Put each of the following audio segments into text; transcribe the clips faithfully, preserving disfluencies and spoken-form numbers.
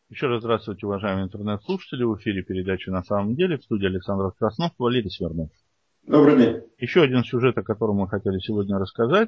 Еще раз здравствуйте, уважаемые интернет-слушатели. В эфире передачи «На самом деле». В студии Александр Краснов, Валерий Смирнов. Добрый день. Еще один сюжет, о котором мы хотели сегодня рассказать,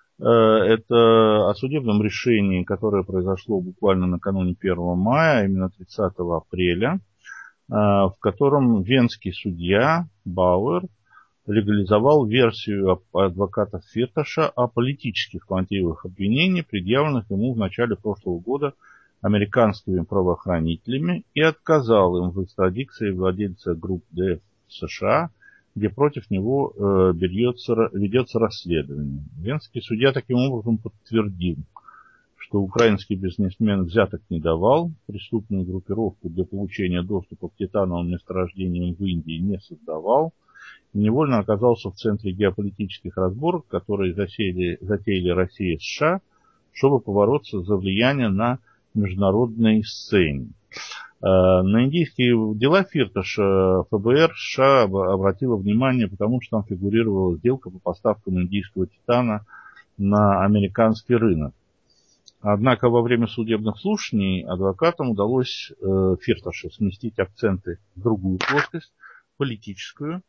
это о судебном решении, которое произошло буквально накануне первого мая, именно тридцатого апреля, в котором венский судья Бауэр легализовал версию адвоката Фирташа о политических мотивах обвинений, предъявленных ему в начале прошлого года американскими правоохранителями, и отказал им в экстрадиции владельца групп ДФ в США, где против него э, ведется, ведется расследование. Венский судья таким образом подтвердил, что украинский бизнесмен взяток не давал, преступную группировку для получения доступа к титановым месторождениям в Индии не создавал, и невольно оказался в центре геополитических разборок, которые засеяли, затеяли Россия и США, чтобы побороться за влияние на международной сцене. На индийские дела Фирташа ФБР США обратило внимание, потому что там фигурировала сделка по поставкам индийского титана на американский рынок. Однако во время судебных слушаний адвокатам удалось Фирташа сместить акценты в другую плоскость, политическую,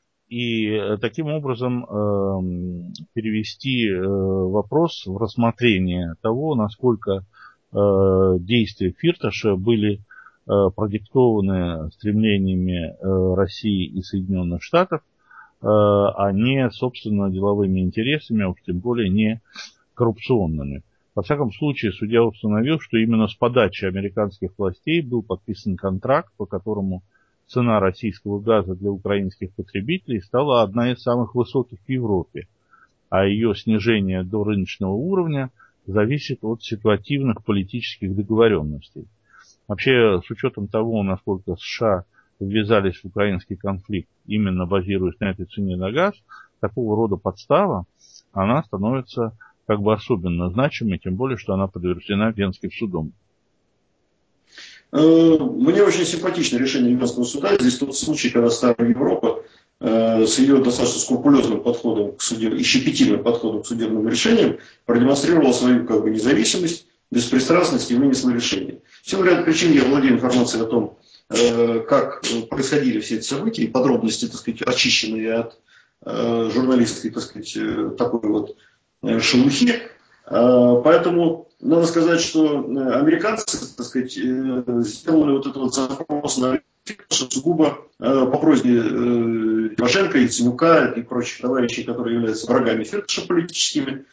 и таким образом перевести вопрос в рассмотрение того, насколько действия Фирташа были продиктованы стремлениями России и Соединенных Штатов, а не, собственно, деловыми интересами, а уж тем более не коррупционными. Во всяком случае, судья установил, что именно с подачи американских властей был подписан контракт, по которому цена российского газа для украинских потребителей стала одна из самых высоких в Европе, а ее снижение до рыночного уровня зависит от ситуативных политических договоренностей. Вообще, с учетом того, насколько США ввязались в украинский конфликт, именно базируясь на этой цене на газ, такого рода подстава, она становится как бы особенно значимой, тем более, что она подтверждена Венским судом. Мне очень симпатично решение Венского суда. Здесь тот случай, когда Старая Европа с ее достаточно скрупулезным подходом к судеб... и щепетильным подходом к судебным решениям продемонстрировала свою как бы независимость, беспристрастность и вынесла решение. В силу ряда причин я владею информацией о том, как происходили все эти события, и подробности, так сказать, очищенные от журналистской, так сказать, такой вот шелухи. Поэтому надо сказать, что американцы, так сказать, сделали вот этот вот запрос на сугубо по просьбе Тимошенко, Яценюка и прочих товарищей, которые являются врагами Фирташа политическими,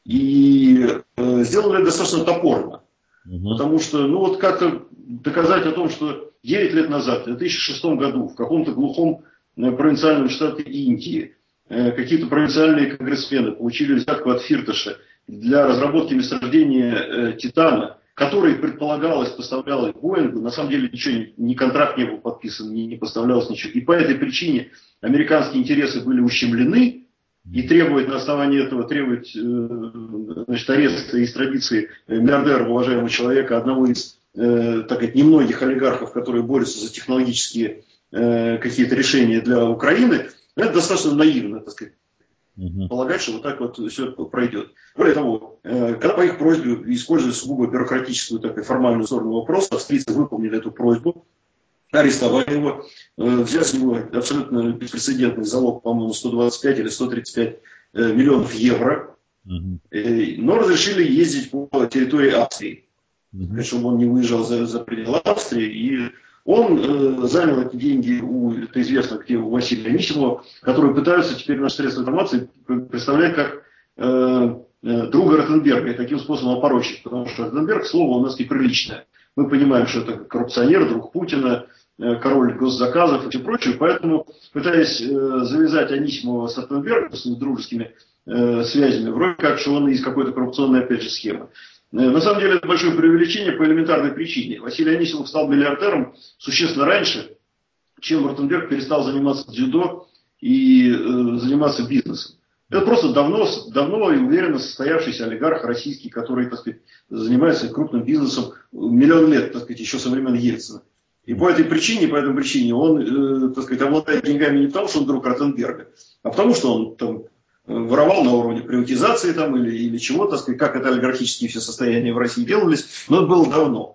и сделали достаточно топорно. Угу. Потому что, ну вот как-то доказать о том, что девять лет назад, в две тысячи шестом году, в каком-то глухом провинциальном штате Индии, какие-то провинциальные конгрессмены получили взятку от Фирташа для разработки месторождения титана, который предполагалось, поставлялось Боингу, на самом деле ничего, ни контракт не был подписан, ни не поставлялось ничего. И по этой причине американские интересы были ущемлены, и требует на основании этого, требует значит, ареста из традиции миллиардера, уважаемого человека, одного из, так сказать, немногих олигархов, которые борются за технологические какие-то решения для Украины, это достаточно наивно, так сказать. Угу. Полагать, что вот так вот все пройдет. Более того, когда по их просьбе, используя сугубо бюрократическую такую формальную сторону вопроса, австрийцы выполнили эту просьбу, арестовали его, взяли с него абсолютно беспрецедентный залог, по-моему, сто двадцать пять или сто тридцать пять миллионов евро, угу. но разрешили ездить по территории Австрии, угу. чтобы он не выезжал за, за пределы Австрии. И он э, занял эти деньги, у, это известно, где у Василия Анисимова, которые пытаются теперь наши средства информации представлять как э, э, друга Ротенберга и таким способом опорочить. Потому что Ротенберг, слово у нас неприличное. Мы понимаем, что это коррупционер, друг Путина, э, король госзаказов и все прочее. Поэтому, пытаясь э, завязать Анисимова с Ротенбергом, с дружескими э, связями, вроде как, что он из какой-то коррупционной, опять же, схемы. На самом деле это большое преувеличение по элементарной причине. Василий Анисимов стал миллиардером существенно раньше, чем Ротенберг перестал заниматься дзюдо и э, заниматься бизнесом. Это просто давно, давно и уверенно состоявшийся олигарх российский, который, так сказать, занимается крупным бизнесом миллион лет, так сказать, еще со времен Ельцина. И по этой причине, по этой причине он, э, так сказать, обладает деньгами не потому, что он друг Ротенберга, а потому, что он там воровал на уровне приватизации там, или, или чего-то, как это олигархические все состояния в России делались, но это было давно.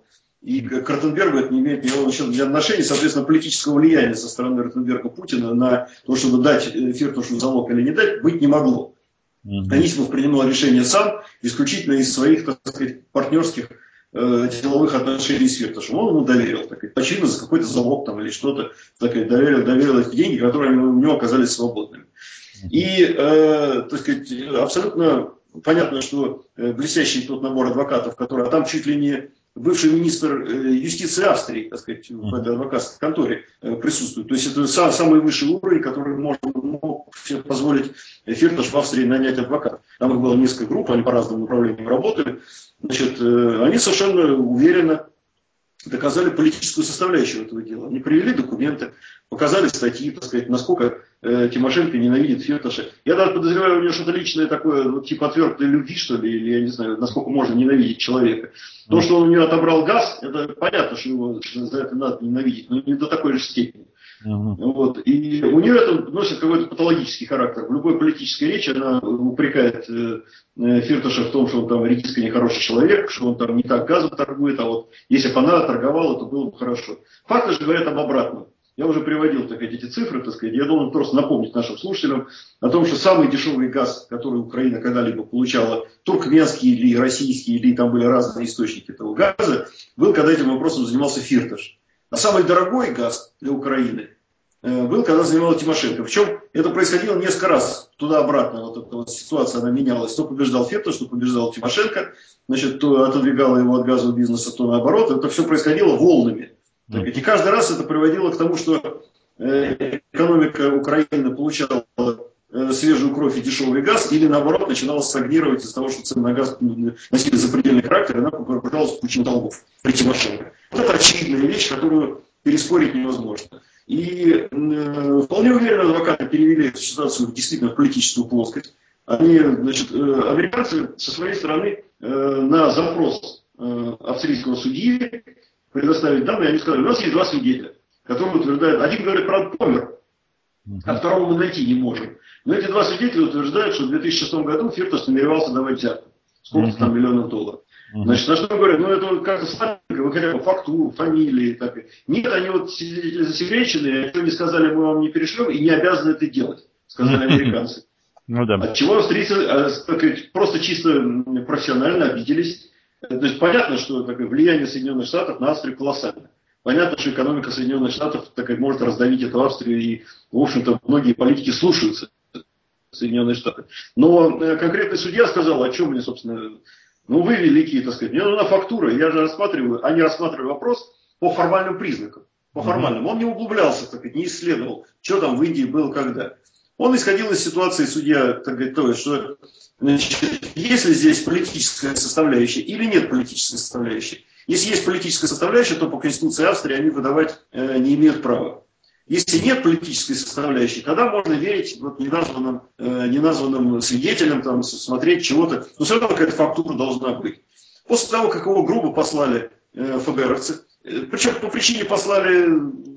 И к Ротенбергу это не имеет никакого отношения, соответственно, политического влияния со стороны Ротенберга Путина на то, чтобы дать Фирташу залог или не дать, быть не могло. Mm-hmm. Анисимов принимал решение сам, исключительно из своих, так сказать, партнерских э, деловых отношений с Фирташем. Он ему доверил, так сказать, очевидно, за какой-то залог там или что-то, так сказать, доверил, доверил эти деньги, которые у него оказались свободными. Mm-hmm. И, э, так сказать, абсолютно понятно, что блестящий тот набор адвокатов, которые, а там чуть ли не бывший министр юстиции Австрии, так сказать, в этой адвокатской конторе присутствует. То есть это сам, самый высший уровень, который может, мог позволить Фирташ в Австрии нанять адвоката. Там их было несколько групп, они по разным направлениям работали. Значит, они совершенно уверенно доказали политическую составляющую этого дела. Они привели документы, показали статьи, так сказать, насколько э, Тимошенко ненавидит Фирташа. Я даже подозреваю, у него что-то личное такое, вот, типа отвертой любви, что ли, или я не знаю, насколько можно ненавидеть человека. То, что он у него отобрал газ, это понятно, что его за это надо ненавидеть, но не до такой же степени. Uh-huh. Вот. И у нее это носит какой-то патологический характер. В любой политической речи она упрекает э, э, Фирташа в том, что он там редиска нехороший человек, что он там не так газом торгует, а вот если бы она торговала, то было бы хорошо. Факты же говорят об обратном. Я уже приводил, так сказать, эти цифры, так сказать. Я должен просто напомнить нашим слушателям о том, что самый дешевый газ, который Украина когда-либо получала, туркменский или российский, или там были разные источники этого газа, был, когда этим вопросом занимался Фирташ. А самый дорогой газ для Украины э, был, когда занимала Тимошенко. Причем это происходило несколько раз туда-обратно. Вот эта вот ситуация, она менялась. То побеждал Фирташ, то побеждал Тимошенко. Значит, то отодвигала его от газового бизнеса, то наоборот. Это все происходило волнами. Так, и каждый раз это приводило к тому, что э, экономика Украины получала э, свежую кровь и дешевый газ, или наоборот начинала стагнировать из-за того, что цены на газ носили запредельный характер, и она погружалась в пучину долгов при Тимошенко. Вот это очевидная вещь, которую переспорить невозможно. И э, вполне уверенно адвокаты перевели эту ситуацию действительно в политическую плоскость. Они, значит, э, американцы со своей стороны э, на запрос э, австрийского судьи предоставить данные, они сказали, у нас есть два свидетеля, которые утверждают, один говорит, правда, помер, а второго мы найти не можем. Но эти два свидетеля утверждают, что в две тысячи шестом году Фирташ намеревался давать взятку. Сколько там миллионов долларов. Значит, на что говорят, ну это как-то слабенько, вы хотя бы фактуру, фамилии. Так. Нет, они вот засекреченные, что не сказали, мы вам не перешлем и не обязаны это делать, сказали американцы. Ну, да. Отчего австрийцы просто чисто профессионально обиделись. То есть понятно, что такое влияние Соединенных Штатов на Австрию колоссальное. Понятно, что экономика Соединенных Штатов так, может раздавить эту Австрию, и, в общем-то, многие политики слушаются Соединенные Штаты. Но э, конкретный судья сказал, о чем мне, собственно, ну вы великие, так сказать, мне нужна фактура, я же рассматриваю, они рассматривали вопрос по формальным признакам. По формальным. Он не углублялся, так сказать, не исследовал, что там в Индии было, когда. Он исходил из ситуации, судья, так сказать, то есть, что значит, есть ли здесь политическая составляющая или нет политической составляющей. Если есть политическая составляющая, то по Конституции Австрии они выдавать э, не имеют права. Если нет политической составляющей, тогда можно верить вот неназванным, э, неназванным свидетелям, там, смотреть чего-то. Но все равно какая-то фактура должна быть. После того, как его грубо послали э, ФБРовцы, э, причем по причине послали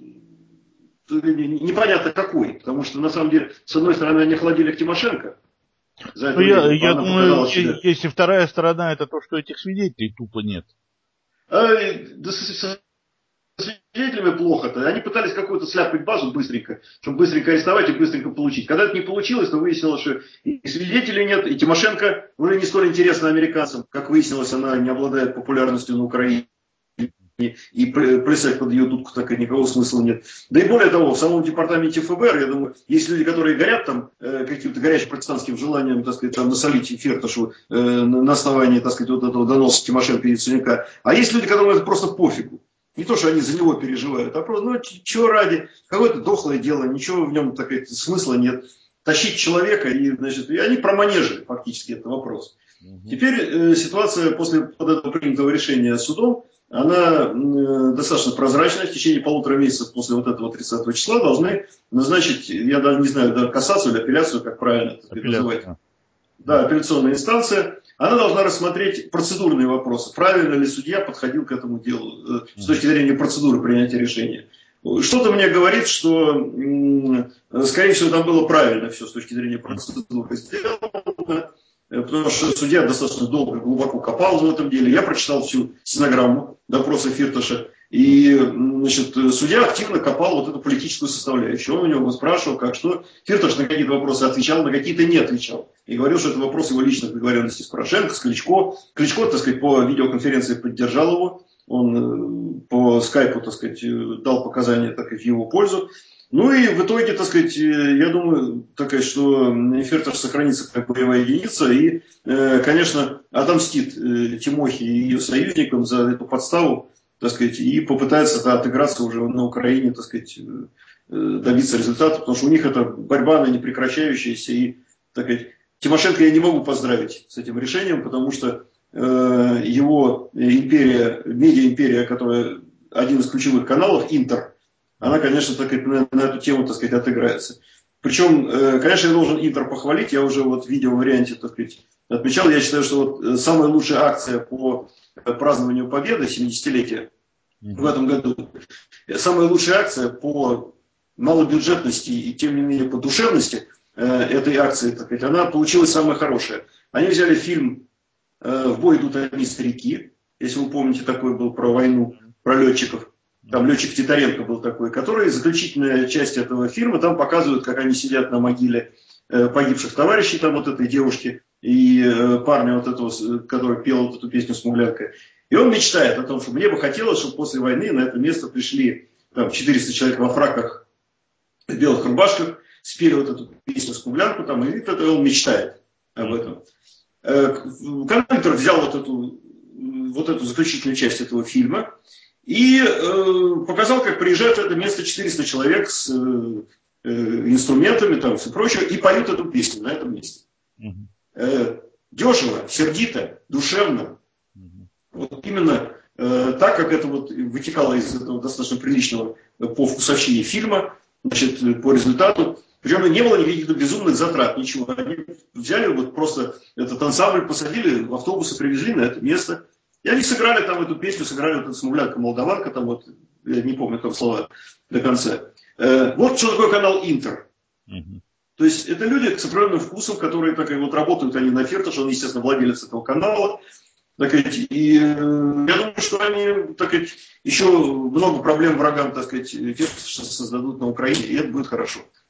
непонятно какой, потому что на самом деле, с одной стороны, они охладили к Тимошенко. За это ну, время, я я думаю, себя. Если вторая сторона, это то, что этих свидетелей тупо нет. А, да, с, с свидетелями плохо-то. Они пытались какую-то сляпать базу быстренько, чтобы быстренько арестовать и быстренько получить. Когда это не получилось, то выяснилось, что и свидетелей нет, и Тимошенко уже не столь интересна американцам. Как выяснилось, она не обладает популярностью на Украине. И плясать под ее дудку так и никакого смысла нет. Да и более того, в самом департаменте ФБР, я думаю, есть люди, которые горят там э, каким-то горячим протестантским желанием, так сказать, там насолить Фирташу э, на основании, так сказать, вот этого доноса Тимошенко и Яценюка. А есть люди, которым это просто пофигу. Не то, что они за него переживают, а просто, ну, чего ради, какое-то дохлое дело, ничего в нем, так сказать, смысла нет. Тащить человека, и, значит, и они проманежили фактически этот вопрос. Угу. Теперь э, ситуация после вот этого принятого решения судом, она э, достаточно прозрачная. В течение полутора месяцев после вот этого тридцатого числа должны назначить, я даже не знаю, даже кассацию или апелляцию, как правильно это называть. Да, апелляционная инстанция. Она должна рассмотреть процедурные вопросы. Правильно ли судья подходил к этому делу э, с точки зрения процедуры принятия решения. Что-то мне говорит, что, э, скорее всего, там было правильно все с точки зрения процедуры сделано. потому что судья достаточно долго, глубоко копал в этом деле. Я прочитал всю стенограмму допроса Фирташа. И, значит, судья активно копал вот эту политическую составляющую. Он у него спрашивал, как что. Фирташ на какие-то вопросы отвечал, на какие-то не отвечал. И говорил, что это вопрос его личных договоренностей с Порошенко, с Кличко. Кличко, так сказать, по видеоконференции поддержал его. Он по скайпу, так сказать, дал показания, так сказать, в его пользу. Ну и в итоге, так сказать, я думаю, так сказать, что Фирташ сохранится как боевая единица и, конечно, отомстит Тимохе и ее союзникам за эту подставу, так сказать, и попытается отыграться уже на Украине, так сказать, добиться результата, потому что у них это борьба, она не прекращающаяся, и, так сказать, Тимошенко я не могу поздравить с этим решением, потому что э, его империя, медиа-империя, которая один из ключевых каналов, Интер, она, конечно, так сказать, на, на эту тему, так сказать, отыграется. Причем, э, конечно, я должен Интер похвалить, я уже вот в видеоварианте, так сказать, отмечал, я считаю, что вот самая лучшая акция по празднованию Победы, семидесятилетия в этом году, самая лучшая акция по малобюджетности и, тем не менее, по душевности э, этой акции, так сказать, она получилась самая хорошая. Они взяли фильм э, «В бой идут одни старики», если вы помните, такой был про войну, про летчиков. Там летчик Титаренко был такой, который, заключительная часть этого фильма, там показывают, как они сидят на могиле э, погибших товарищей, там вот этой девушки и э, парня вот этого, который пел вот эту песню «Смуглянка». И он мечтает о том, что мне бы хотелось, чтобы после войны на это место пришли там, четыреста человек во фраках, в белых рубашках, спели вот эту песню «Смуглянку», там, и это он мечтает об этом. Э, компьютер взял вот эту, вот эту заключительную часть этого фильма и э, показал, как приезжают в это место четыреста человек с э, э, инструментами там, и прочее, и поют эту песню на этом месте. Э, дешево, сердито, душевно. Вот именно э, так, как это вот вытекало из этого достаточно приличного по вкусовщине фильма, значит, по результату. Причем не было никаких безумных затрат, ничего. Они взяли вот просто этот ансамбль, посадили, в автобусы привезли на это место. И они сыграли там эту песню, сыграли вот эту «Смуглянка-молдаванка», там вот, я не помню там слова до конца. Э, вот что такое канал Интер. Uh-huh. То есть это люди с определенным вкусом, которые так и вот работают они на Фирташ, он, естественно, владелец этого канала. Так сказать, и э, я думаю, что они, так сказать, еще много проблем врагам, так сказать, Фирташа создадут на Украине, и это будет хорошо.